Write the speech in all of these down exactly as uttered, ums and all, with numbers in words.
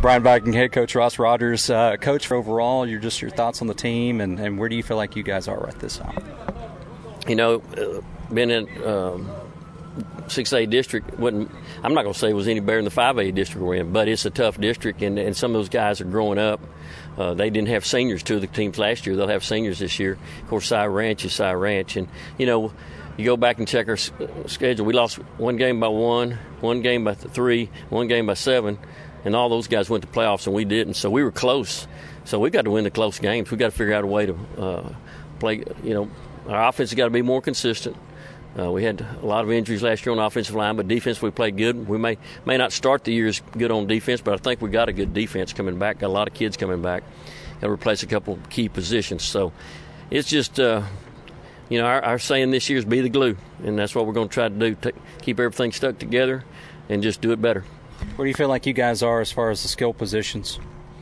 Bryan Viking head coach Ross Rogers. Uh, coach, overall, you're just your thoughts on the team, and, and where do you feel like you guys are right this time? You know, uh, being in um, six A district, wasn't, I'm not going to say it was any better than the five A district we're in, but it's a tough district, and, and some of those guys are growing up. Uh, they didn't have seniors, two of the teams last year. They'll have seniors this year. Of course, Cy Ranch is Cy Ranch. And, you know, you go back and check our s- schedule. We lost one game by one, one game by three, one game by seven. And all those guys went to playoffs, and we didn't. So we were close. So we got to win the close games. We got to figure out a way to uh, play. You know, our offense has got to be more consistent. Uh, we had a lot of injuries last year on the offensive line, but defense we played good. We may may not start the year as good on defense, but I think we got a good defense coming back. Got a lot of kids coming back. Got to replace a couple key positions. So it's just, uh, you know, our, our saying this year is be the glue, and that's what we're going to try to do. T- keep everything stuck together and just do it better. Where do you feel like you guys are as far as the skill positions?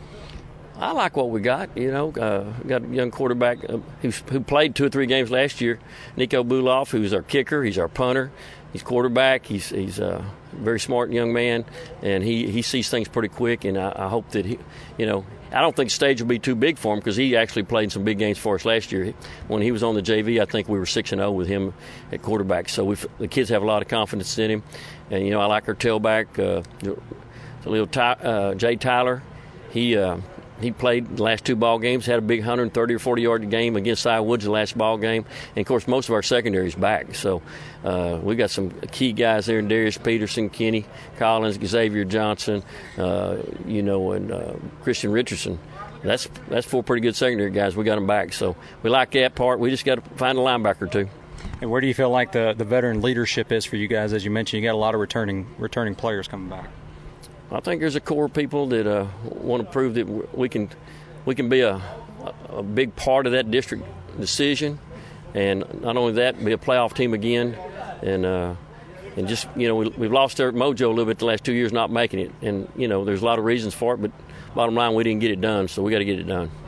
I like what we got. You know, uh, got a young quarterback uh, who's, who played two or three games last year, Nico Buloff, who's our kicker. He's our punter. He's quarterback. He's he's a very smart young man, and he, he sees things pretty quick. And I, I hope that he, you know, I don't think stage will be too big for him because he actually played in some big games for us last year. When he was on the J V, I think we were six and zero with him at quarterback. So we the kids have a lot of confidence in him, and you know I like our tailback, uh, the little Ty, uh, Jay Tyler. He. Uh, He played the last two ball games, had a big one hundred thirty or forty yard game against Cy Woods the last ball game. And, of course, most of our secondary is back. So uh, we got some key guys there, Darius Peterson, Kenny Collins, Xavier Johnson, uh, you know, and uh, Christian Richardson. That's that's four pretty good secondary guys. We got them back. So we like that part. We just got to find a linebacker, too. And where do you feel like the, the veteran leadership is for you guys? As you mentioned, you got a lot of returning returning players coming back. I think there's a core of people that uh, want to prove that we can we can be a, a big part of that district decision, and not only that, be a playoff team again, and uh, and just you know we, we've lost our mojo a little bit the last two years not making it, and you know there's a lot of reasons for it, but bottom line we didn't get it done, so we got to get it done.